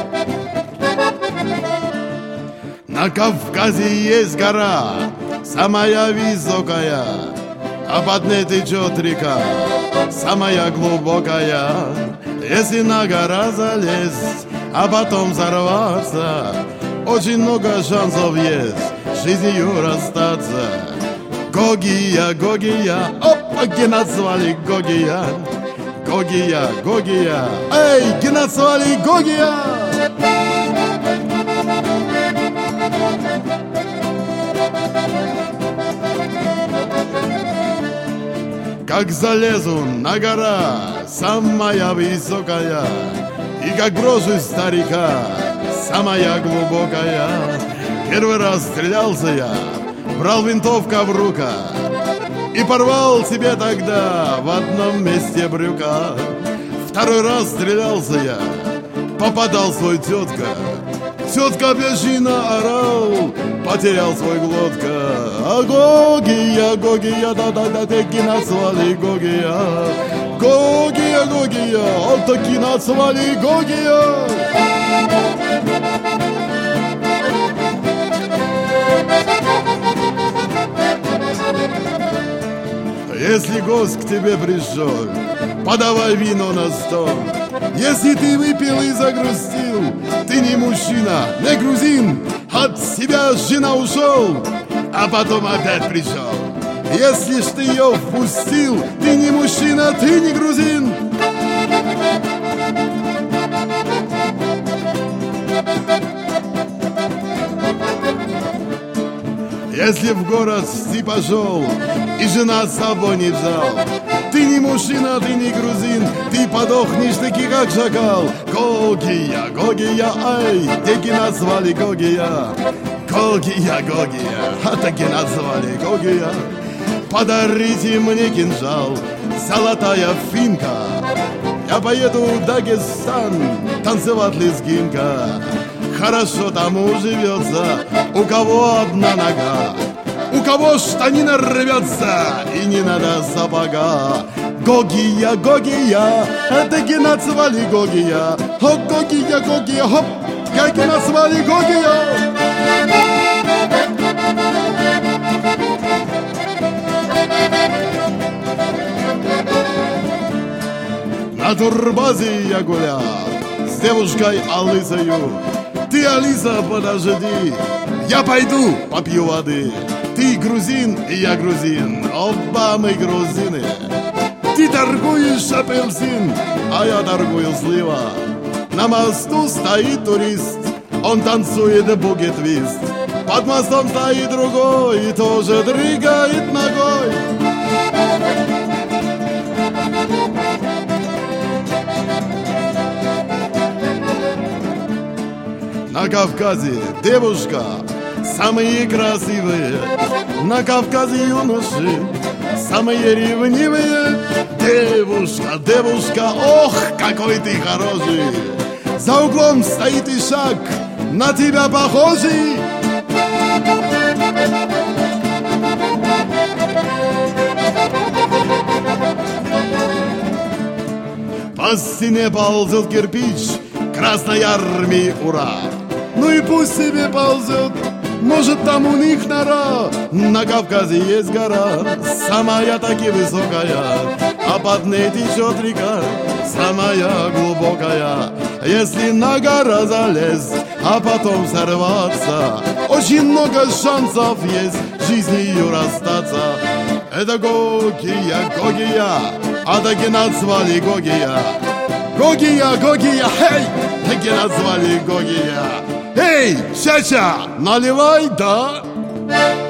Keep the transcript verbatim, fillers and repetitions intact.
На Кавказе есть гора, самая высокая, а под ней течет река, самая глубокая. Если на гора залезть, а потом взорваться, очень много шансов есть жизнью расстаться. Гогия, Гогия, опа, Гена звали Гогия. Гогия, Гогия, эй, Гена звали Гогия. Как залезу на гора, самая высокая, и как брошу старика, самая глубокая. Первый раз стрелялся я, брал винтовка в рука и порвал себе тогда в одном месте брюка. Второй раз стрелялся я, попадал свой тетка. Тетка бежина орал, потерял свой глотка. А Гогия, Гогия, да-да-да, таки назвали Гогия. Гогия, Гогия, а таки назвали Гогия. Если гость к тебе пришел, подавай вино на стол. Если ты выпил и загрустил, ты не мужчина, не грузин, от себя жена ушел, а потом опять пришел. Если ж ты ее впустил, ты не мужчина, ты не грузин. Если в город ты пошел и жена с собой не взял, ты не мужчина, ты не грузин, ты подохнешь таки как шакал. Гогия, Гогия, ай, таки назвали Гогия. Гогия, Гогия, а таки назвали Гогия. Подарите мне кинжал, золотая финка, я поеду в Дагестан танцевать лезгинка. Хорошо тому живется, у кого одна нога, у кого штанина рвется и не надо сапога. Гогия, Гогия, таки назвали Гогия. О, Гогия, Гогия, хоп, таки назвали Гогия. На турбазе я гулял с девушкой Алисою. Ты, Алиса, подожди, я пойду попью воды. Ты грузин, и я грузин, оба мы грузины. Ты торгуешь апельсин, а я торгую слива. На мосту стоит турист, он танцует буги-твист. Под мостом стоит другой и тоже дрыгает ногой. На Кавказе девушка самые красивые, на Кавказе юноши самые ревнивые. Девушка, девушка, ох, какой ты хороший, за углом стоит ишак, на тебя похожий. По стене ползет кирпич Красной Армии, ура! Ну и пусть себе ползет, может там у них нора. На Кавказе есть гора, самая таки высокая, а под ней течет река, самая глубокая. Если на гору залезть, а потом сорваться, очень много шансов есть жизнью расстаться. Это Гогия, Гогия, а таки назвали Гогия. Гогия, Гогия, хей, таки назвали Гогия. Эй, чача, наливай, да?